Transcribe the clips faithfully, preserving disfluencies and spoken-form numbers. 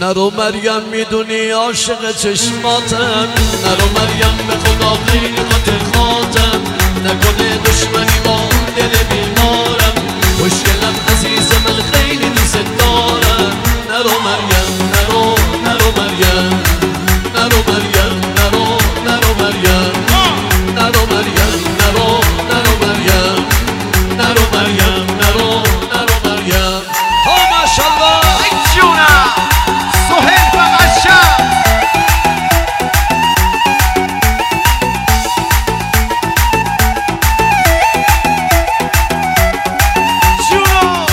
نرو مریم میدونی عاشق چشماتم، نرو مریم به خدا خیلی خاطر خاطم، نکنه دشمنی با دل بیمارم، مشکلم عزیز من خیلی دوست دارم. نرو مریم نرو نرو مریم نرو مریم نرو نرو مریم نرو مریم نرو نرو مریم نرو مریم نرو نرو مریم. ها ماشاءالله ای جونم سهیل بقشم جونم.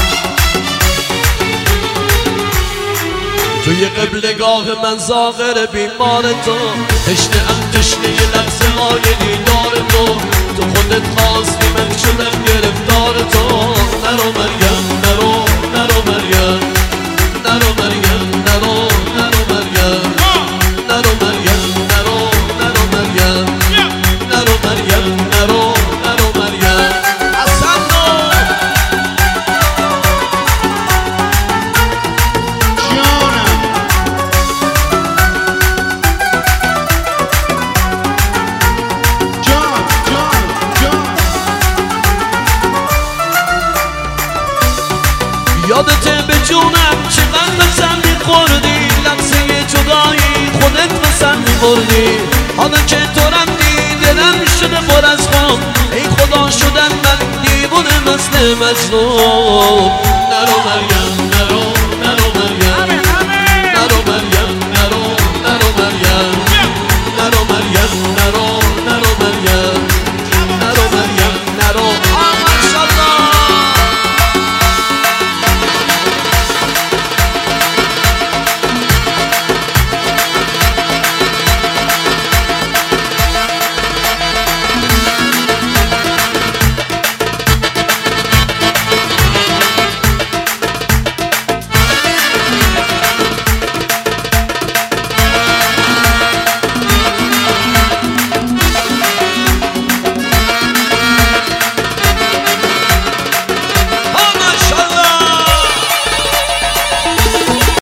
توی قبلگاه من زاغر بیمار تو، تشنه ام تشنه یه لحظه های دیدار تو، تو خودت خواستی من شدم گرفتار تو. نرو مریم نرو نرو مریم نرو مریم نرو نرو مریم نرو مریم نرو نرو مریم نرو مریم نرو نرو مریم. حسن یادته به جونم چقدر بسن میخوردی، لحظه جدایی خودت بسن میبردی، حالا که تو رفتی دلم شده پر از خون، ای خدا شدن من دیوونه مثل مجنون. نرو مریم